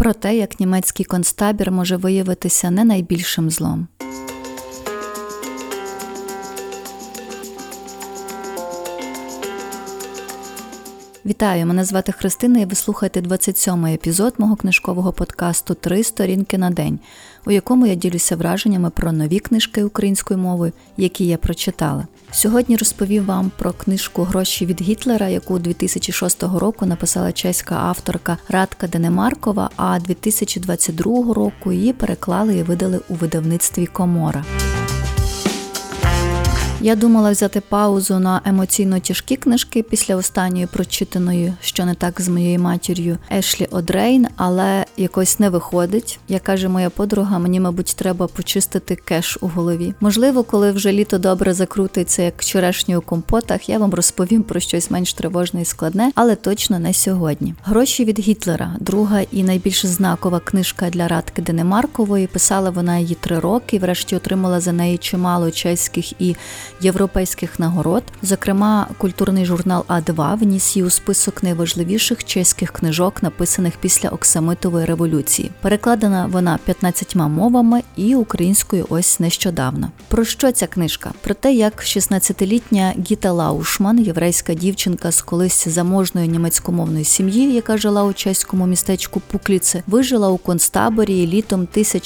Про те, як німецький концтабір може виявитися не найбільшим злом. Вітаю, мене звати Христина і ви слухаєте 27-й епізод мого книжкового подкасту «3 сторінки на день», у якому я ділюся враженнями про нові книжки українською мовою, які я прочитала. Сьогодні розповім вам про книжку «Гроші від Гітлера», яку 2006 року написала чеська авторка Радка Денемаркова, а 2022 року її переклали і видали у видавництві «Комора». Я думала взяти паузу на емоційно тяжкі книжки після останньої прочитаної «Що не так з моєю матір'ю» Ешлі Одрейн, але якось не виходить. Як каже моя подруга, мені, мабуть, треба почистити кеш у голові. Можливо, коли вже літо добре закрутиться, як черешню у компотах, я вам розповім про щось менш тривожне і складне, але точно не сьогодні. «Гроші від Гітлера» – друга і найбільш знакова книжка для Радки Денемаркової. Писала вона її 3 роки і врешті отримала за неї чимало чеських і європейських нагород. Зокрема, культурний журнал А2 вніс її у список найважливіших чеських книжок, написаних після Оксамитової революції. Перекладена вона 15 мовами і українською ось нещодавно. Про що ця книжка? Про те, як 16-літня Гіта Лаушман, єврейська дівчинка з колись заможної німецькомовної сім'ї, яка жила у чеському містечку Пукліце, вижила у концтаборі і літом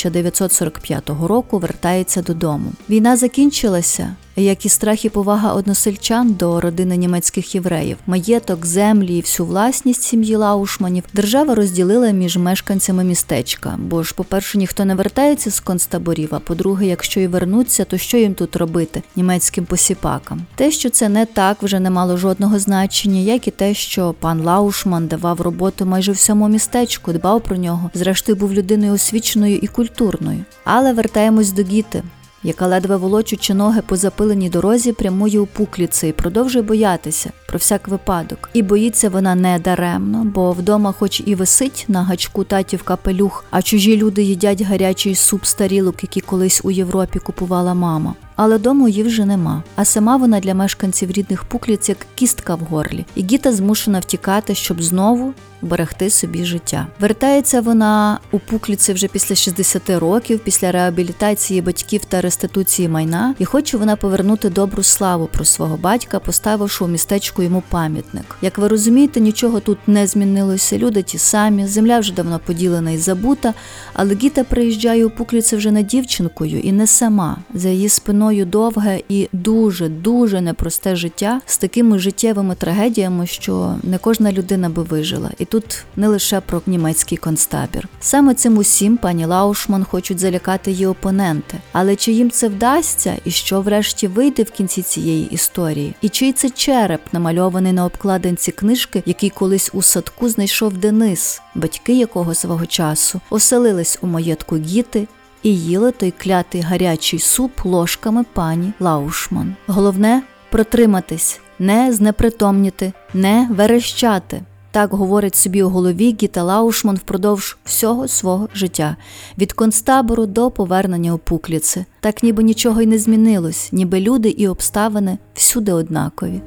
1945 року вертається додому. Війна закінчилася, як і страх і повага односельчан до родини німецьких євреїв. Маєток, землі і всю власність сім'ї Лаушманів держава розділила між мешканцями містечка. Бо ж, по-перше, ніхто не вертається з концтаборів, а по-друге, якщо і вернуться, то що їм тут робити, німецьким посіпакам? Те, що це не так, вже не мало жодного значення, як і те, що пан Лаушман давав роботу майже всьому містечку, дбав про нього, зрештою був людиною освіченою і культурною. Але вертаємось до Гіти, яка ледве волочучи ноги по запиленій дорозі прямує у Пукліце і продовжує боятися про всяк випадок. І боїться вона не даремно, бо вдома хоч і висить на гачку татів капелюх, а чужі люди їдять гарячий суп з тарілок, які колись у Європі купувала мама. Але дому її вже нема, а сама вона для мешканців рідних Пукліць як кістка в горлі. І Гіта змушена втікати, щоб знову берегти собі життя. Вертається вона у Пукліці вже після 60 років, після реабілітації батьків та реституції майна, і хоче вона повернути добру славу про свого батька, поставивши у містечку йому пам'ятник. Як ви розумієте, нічого тут не змінилося, люди ті самі, земля вже давно поділена і забута, але Гіта приїжджає у Пукліці вже не дівчинкою і не сама. За її спиною довге і дуже непросте життя з такими життєвими трагедіями, що не кожна людина би вижила. І тут не лише про німецький концтабір. Саме цим усім пані Лаушман хочуть залякати її опоненти. Але чи їм це вдасться і що врешті вийде в кінці цієї історії? І чий це череп, намальований на обкладинці книжки, який колись у садку знайшов Денис, батьки якого свого часу оселились у маєтку Гіти і їли той клятий гарячий суп ложками пані Лаушман. Головне – протриматись, не знепритомніти, не верещати. Так говорить собі у голові Гіта Лаушман впродовж всього свого життя. Від концтабору до повернення у Пукліце. Так ніби нічого й не змінилось, ніби люди і обставини всюди однакові.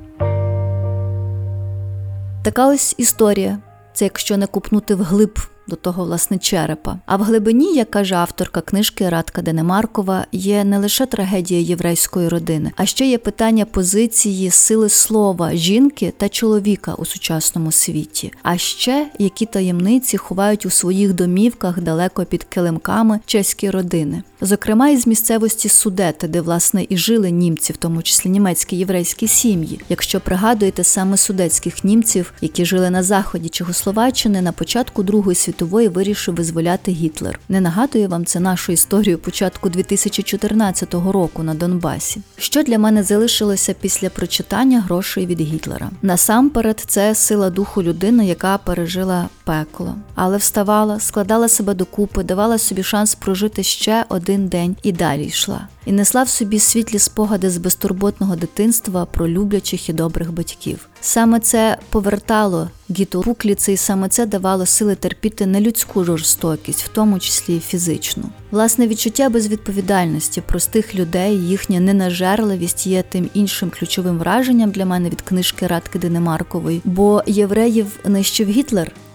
Така ось історія. Це якщо не купнути вглиб до того, власне, черепа. А в глибині, як каже авторка книжки Радка Денемаркова, є не лише трагедія єврейської родини, а ще є питання позиції, сили слова жінки та чоловіка у сучасному світі. А ще, які таємниці ховають у своїх домівках далеко під килимками чеські родини. Зокрема, із місцевості Судети, де, власне, і жили німці, в тому числі німецькі єврейські сім'ї. Якщо пригадуєте, саме судетських німців, які жили на заході Чехословаччини, на початку Другої світової вирішив визволяти Гітлер. Не нагадує вам це нашу історію початку 2014 року на Донбасі? Що для мене залишилося після прочитання «Грошей від Гітлера»? Насамперед, це сила духу людини, яка пережила пекло. Але вставала, складала себе докупи, давала собі шанс прожити ще один день і далі йшла. І несла в собі світлі спогади з безтурботного дитинства про люблячих і добрих батьків. Саме це повертало Гіту Пукліце, і саме це давало сили терпіти нелюдську жорстокість, в тому числі і фізичну. Власне, відчуття безвідповідальності простих людей, їхня ненажерливість є тим іншим ключовим враженням для мене від книжки Радки Денемаркової. Бо євреїв нищив Гітлер,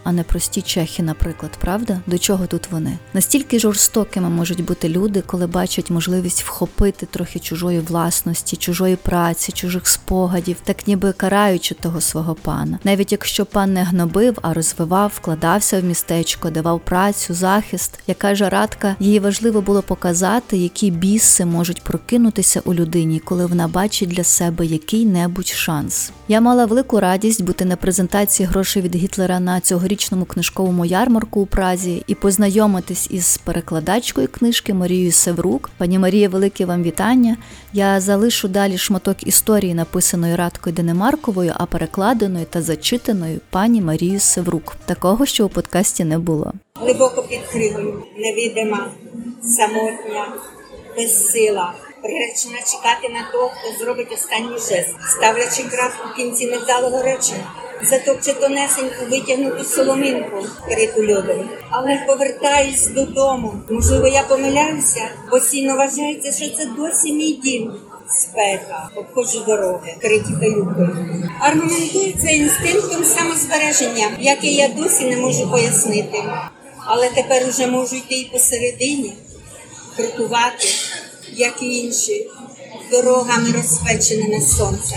а не прості чехи, наприклад, правда? До чого тут вони? Настільки жорстокими можуть бути люди, коли бачать можливість вхопити трохи чужої власності, чужої праці, чужих спогадів, так ніби караючи того свого пана. Навіть якщо пан не гнобив, а розвивав, вкладався в містечко, давав працю, захист, як каже Радка, їй важливо було показати, які біси можуть прокинутися у людині, коли вона бачить для себе який-небудь шанс. Я мала велику радість бути на презентації «Грошей від Гітлера» на цьогорічному книжковому ярмарку у Празі і познайомитись із перекладачкою книжки Марією Севрук. Пані Марія, велике вам вітання. Я залишу далі шматок історії, написаної Радкою Денемарковою, а перекладеною та зачитаною пані Марією Севрук. Такого, що у подкасті не було. Глибоко під кригою, невидима, самотня, безсила, приречена чекати на того, хто зробить останній жест, ставлячи крапку в кінці невдалого речення, затопче тонесеньку витягнуту соломинку, вкриту льодом. Але повертаюсь додому. Можливо, я помиляюся, постійно вважається, що це досі мій дім. Спека, обходжу дороги, вкриті каюкою. Аргументую це інстинктом самозбереження, який я досі не можу пояснити. Але тепер уже можу йти і посередині, крокувати, як і інші, дорогами розпеченими сонцем.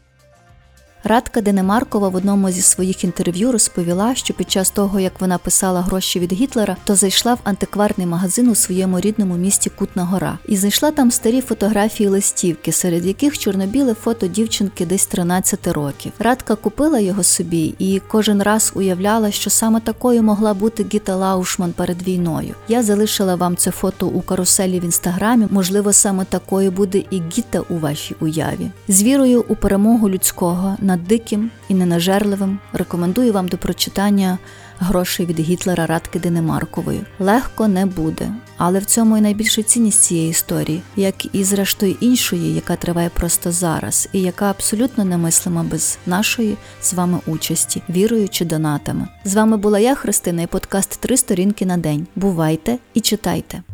Радка Денемаркова в одному зі своїх інтерв'ю розповіла, що під час того, як вона писала «Гроші від Гітлера», то зайшла в антикварний магазин у своєму рідному місті Кутна Гора. І знайшла там старі фотографії листівки, серед яких чорно-біле фото дівчинки десь 13 років. Радка купила його собі і кожен раз уявляла, що саме такою могла бути Гіта Лаушман перед війною. Я залишила вам це фото у каруселі в інстаграмі, можливо, саме такою буде і Гіта у вашій уяві. З вірою у перемогу людського над диким і ненажерливим рекомендую вам до прочитання «Грошей від Гітлера» Радки Денемаркової. Легко не буде, але в цьому і найбільша цінність цієї історії, як і зрештою іншої, яка триває просто зараз, і яка абсолютно немислима без нашої з вами участі, вірою чи донатами. З вами була я, Христина, і подкаст «3 сторінки на день». Бувайте і читайте!